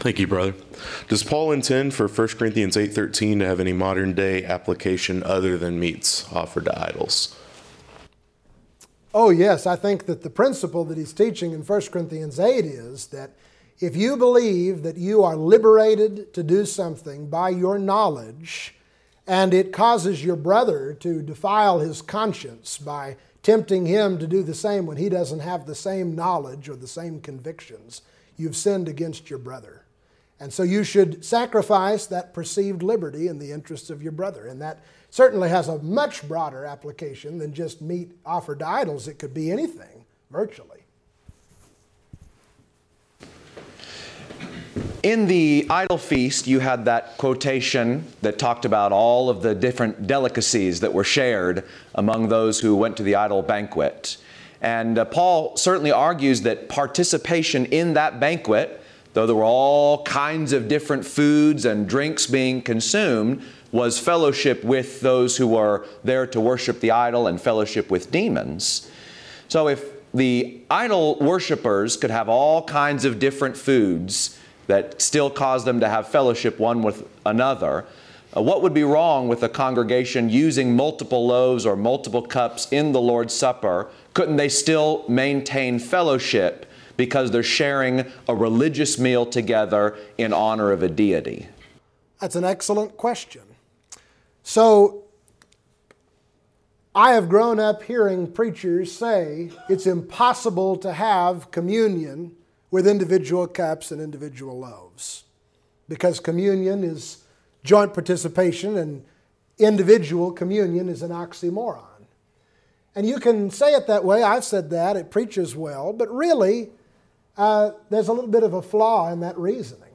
Thank you, brother. Does Paul intend for 1 Corinthians 8:13 to have any modern-day application other than meats offered to idols? Oh, yes. I think that the principle that he's teaching in 1 Corinthians 8 is that if you believe that you are liberated to do something by your knowledge, and it causes your brother to defile his conscience by tempting him to do the same when he doesn't have the same knowledge or the same convictions, you've sinned against your brother. And so you should sacrifice that perceived liberty in the interests of your brother. And that certainly has a much broader application than just meat offered to idols. It could be anything, virtually. In the idol feast, you had that quotation that talked about all of the different delicacies that were shared among those who went to the idol banquet. And Paul certainly argues that participation in that banquet, though there were all kinds of different foods and drinks being consumed, was fellowship with those who were there to worship the idol and fellowship with demons. So if the idol worshipers could have all kinds of different foods that still cause them to have fellowship one with another, what would be wrong with a congregation using multiple loaves or multiple cups in the Lord's Supper? Couldn't they still maintain fellowship because they're sharing a religious meal together in honor of a deity? That's an excellent question. So, I have grown up hearing preachers say it's impossible to have communion with individual cups and individual loaves, because communion is joint participation and individual communion is an oxymoron. And you can say it that way. I've said that. It preaches well. But really, there's a little bit of a flaw in that reasoning,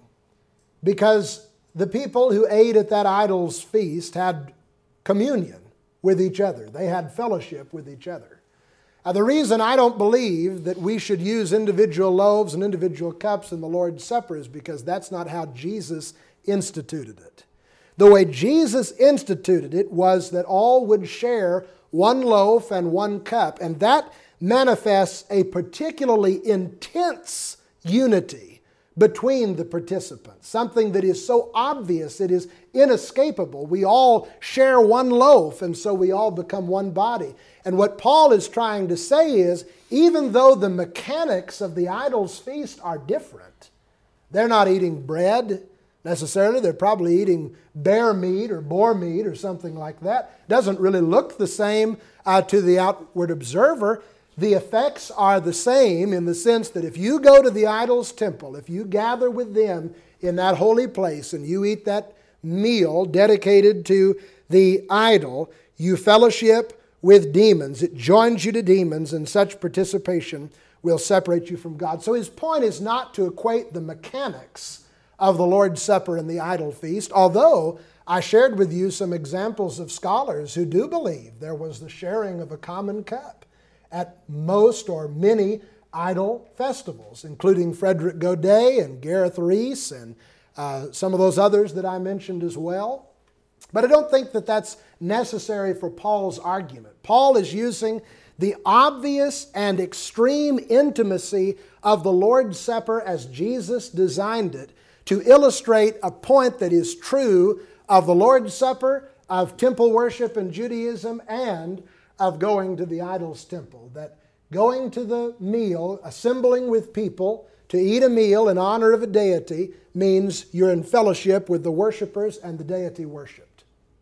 because the people who ate at that idol's feast had communion with each other. They had fellowship with each other. The reason I don't believe that we should use individual loaves and individual cups in the Lord's Supper is because that's not how Jesus instituted it. The way Jesus instituted it was that all would share one loaf and one cup, and that manifests a particularly intense unity between the participants, something that is so obvious it is inescapable. We all share one loaf, and so we all become one body. And what Paul is trying to say is, even though the mechanics of the idol's feast are different, they're not eating bread necessarily, they're probably eating bear meat or boar meat or something like that. Doesn't really look the same to the outward observer. The effects are the same in the sense that if you go to the idol's temple, if you gather with them in that holy place and you eat that meal dedicated to the idol, you fellowship with demons. It joins you to demons, and such participation will separate you from God. So his point is not to equate the mechanics of the Lord's Supper and the idol feast, although I shared with you some examples of scholars who do believe there was the sharing of a common cup at most or many idol festivals, including Frederick Godet and Gareth Reese and some of those others that I mentioned as well. But I don't think that that's necessary for Paul's argument. Paul is using the obvious and extreme intimacy of the Lord's Supper as Jesus designed it to illustrate a point that is true of the Lord's Supper, of temple worship in Judaism, and of going to the idol's temple. That going to the meal, assembling with people to eat a meal in honor of a deity, means you're in fellowship with the worshipers and the deity worshipped.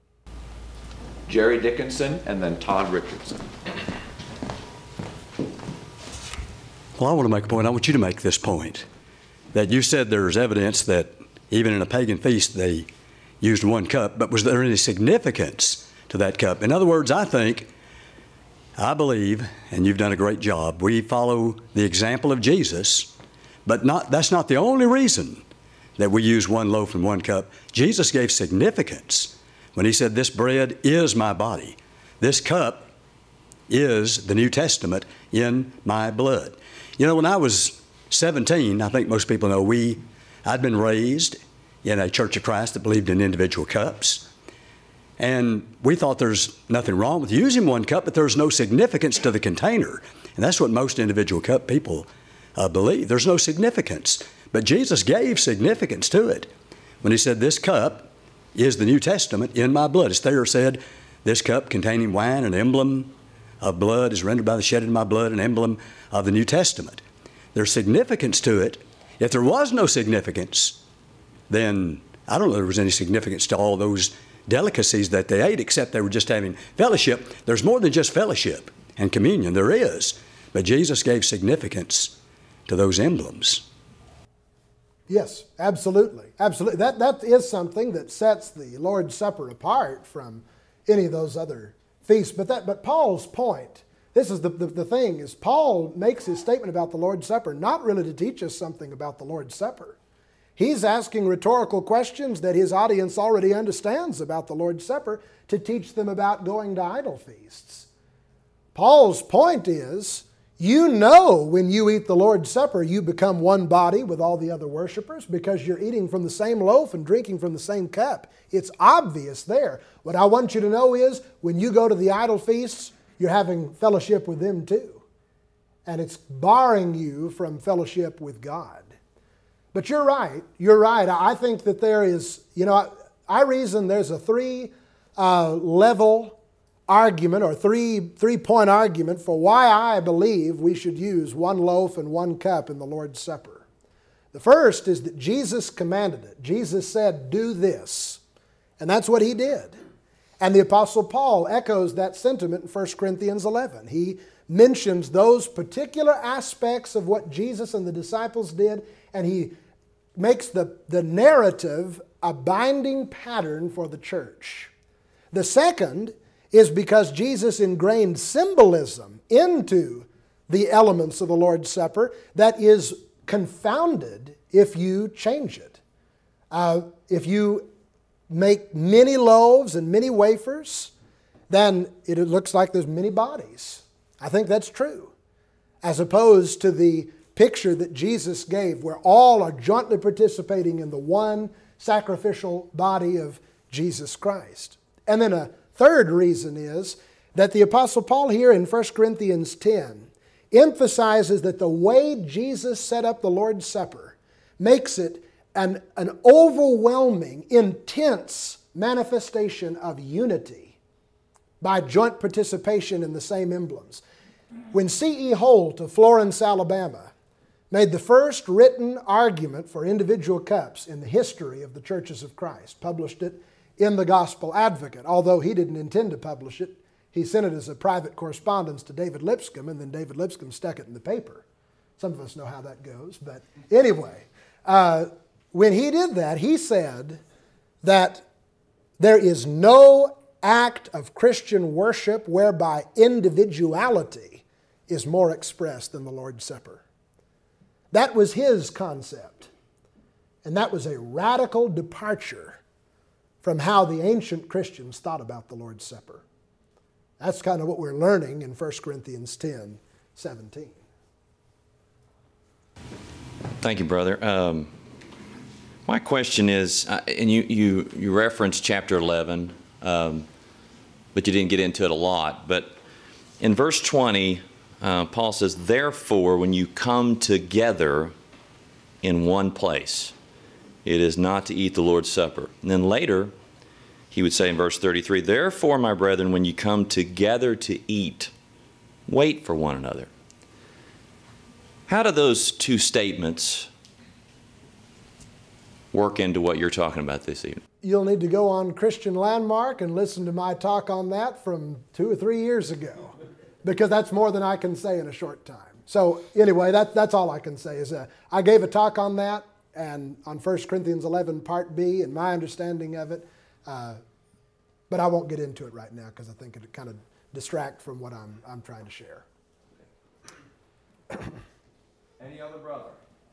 Jerry Dickinson and then Todd Richardson. Well, I want to make a point. I want you to make this point. That you said there's evidence that even in a pagan feast they used one cup, but was there any significance to that cup? In other words, I believe, and you've done a great job, we follow the example of Jesus, but that's not the only reason that we use one loaf and one cup. Jesus gave significance when he said, "This bread is my body. This cup is the New Testament in my blood." You know, when I was 17, I think most people know, I'd been raised in a Church of Christ that believed in individual cups. And we thought there's nothing wrong with using one cup, but there's no significance to the container. And that's what most individual cup people believe. There's no significance. But Jesus gave significance to it when he said, this cup is the New Testament in my blood. As Thayer said, this cup containing wine, an emblem of blood, is rendered by the shedding of my blood, an emblem of the New Testament. There's significance to it. If there was no significance, then I don't know if there was any significance to all those delicacies that they ate, except they were just having fellowship. There's more than just fellowship and communion. There is. But Jesus gave significance to those emblems. Yes, absolutely. Absolutely. That is something that sets the Lord's Supper apart from any of those other feasts. But Paul's point, this is the thing, is Paul makes his statement about the Lord's Supper not really to teach us something about the Lord's Supper. He's asking rhetorical questions that his audience already understands about the Lord's Supper to teach them about going to idol feasts. Paul's point is, you know when you eat the Lord's Supper, you become one body with all the other worshipers because you're eating from the same loaf and drinking from the same cup. It's obvious there. What I want you to know is when you go to the idol feasts, you're having fellowship with them too. And it's barring you from fellowship with God. But you're right. You're right. I think that there is, I reason there's a three-level argument or three-point argument for why I believe we should use one loaf and one cup in the Lord's Supper. The first is that Jesus commanded it. Jesus said, do this. And that's what he did. And the Apostle Paul echoes that sentiment in 1 Corinthians 11. He mentions those particular aspects of what Jesus and the disciples did, and he makes the narrative a binding pattern for the church. The second is because Jesus ingrained symbolism into the elements of the Lord's Supper that is confounded if you change it. If you make many loaves and many wafers, then it looks like there's many bodies. I think that's true. As opposed to the picture that Jesus gave where all are jointly participating in the one sacrificial body of Jesus Christ. And then a third reason is that the Apostle Paul here in 1 Corinthians 10 emphasizes that the way Jesus set up the Lord's Supper makes it an overwhelming, intense manifestation of unity by joint participation in the same emblems. When C.E. Holt of Florence, Alabama, made the first written argument for individual cups in the history of the Churches of Christ, published it in the Gospel Advocate. Although he didn't intend to publish it, he sent it as a private correspondence to David Lipscomb, and then David Lipscomb stuck it in the paper. Some of us know how that goes, but anyway, when he did that, he said that there is no act of Christian worship whereby individuality is more expressed than the Lord's Supper. That was his concept, and that was a radical departure from how the ancient Christians thought about the Lord's Supper. That's kind of what we're learning in 1 Corinthians 10:17. Thank you, brother. My question is, and you referenced chapter 11, but you didn't get into it a lot. But in verse 20, Paul says, therefore, when you come together in one place, it is not to eat the Lord's Supper. And then later, he would say in verse 33, therefore, my brethren, when you come together to eat, wait for one another. How do those two statements work into what you're talking about this evening? You'll need to go on Christian Landmark and listen to my talk on that from 2 or 3 years ago, because that's more than I can say in a short time. So anyway, that's all I can say is I gave a talk on that and on 1 Corinthians 11 Part B and my understanding of it, but I won't get into it right now because I think it kind of distract from what I'm trying to share. Any other brother?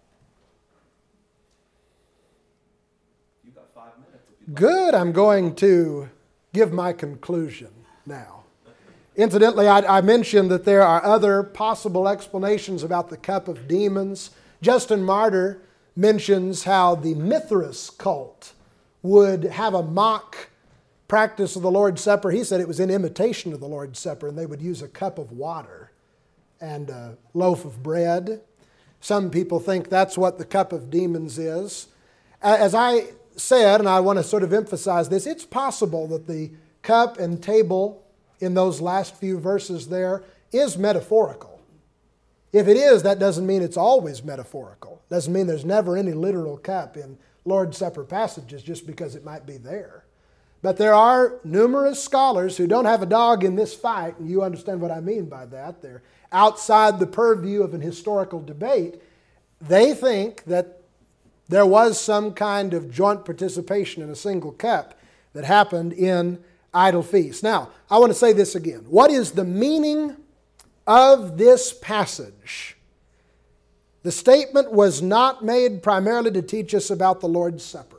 You've got 5 minutes. If you'd like. Good. I'm going to give my conclusion now. Incidentally, I mentioned that there are other possible explanations about the cup of demons. Justin Martyr mentions how the Mithras cult would have a mock practice of the Lord's Supper. He said it was in imitation of the Lord's Supper, and they would use a cup of water and a loaf of bread. Some people think that's what the cup of demons is. As I said, and I want to sort of emphasize this, it's possible that the cup and table in those last few verses there is metaphorical. If it is, that doesn't mean it's always metaphorical. Doesn't mean there's never any literal cup in Lord's Supper passages just because it might be there. But there are numerous scholars who don't have a dog in this fight, and you understand what I mean by that. They're outside the purview of an historical debate. They think that there was some kind of joint participation in a single cup that happened in idol feasts. Now, I want to say this again. What is the meaning of this passage? The statement was not made primarily to teach us about the Lord's Supper.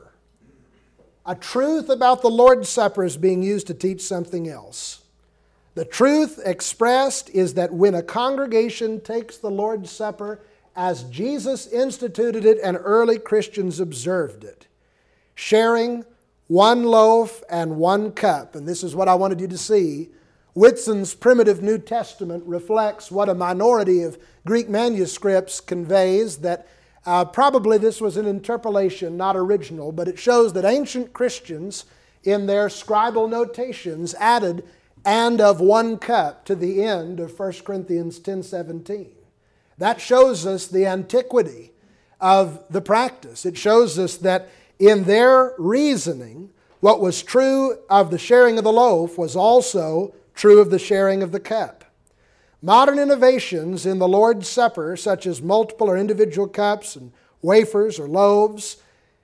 A truth about the Lord's Supper is being used to teach something else. The truth expressed is that when a congregation takes the Lord's Supper as Jesus instituted it and early Christians observed it, sharing one loaf and one cup, and this is what I wanted you to see, Whitson's primitive New Testament reflects what a minority of Greek manuscripts conveys, that probably this was an interpolation, not original, but it shows that ancient Christians in their scribal notations added "and of one cup" to the end of 1 Corinthians 10:17. That shows us the antiquity of the practice. It shows us that in their reasoning, what was true of the sharing of the loaf was also true of the sharing of the cup. Modern innovations in the Lord's Supper, such as multiple or individual cups and wafers or loaves,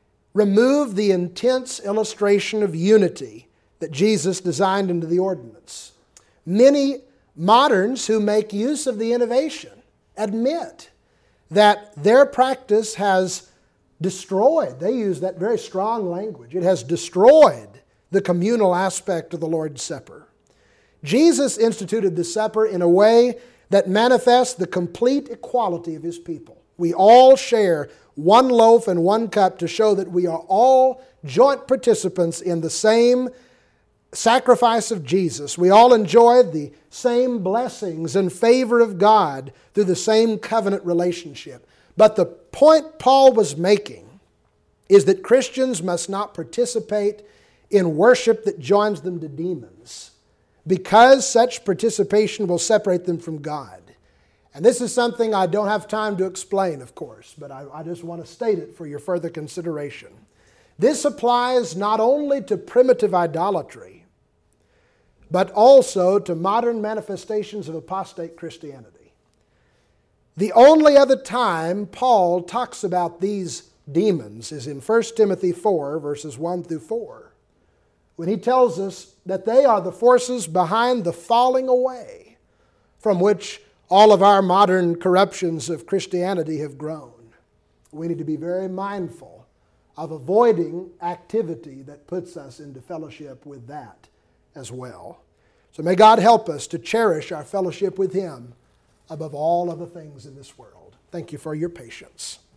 remove the intense illustration of unity that Jesus designed into the ordinance. Many moderns who make use of the innovation admit that their practice has destroyed, they use that very strong language, it has destroyed the communal aspect of the Lord's Supper. Jesus instituted the supper in a way that manifests the complete equality of His people. We all share one loaf and one cup to show that we are all joint participants in the same sacrifice of Jesus. We all enjoy the same blessings and favor of God through the same covenant relationship. But the point Paul was making is that Christians must not participate in worship that joins them to demons, because such participation will separate them from God. And this is something I don't have time to explain, of course, but I just want to state it for your further consideration. This applies not only to primitive idolatry, but also to modern manifestations of apostate Christianity. The only other time Paul talks about these demons is in 1 Timothy 4, verses 1 through 4. When he tells us that they are the forces behind the falling away from which all of our modern corruptions of Christianity have grown. We need to be very mindful of avoiding activity that puts us into fellowship with that as well. So may God help us to cherish our fellowship with Him above all other things in this world. Thank you for your patience.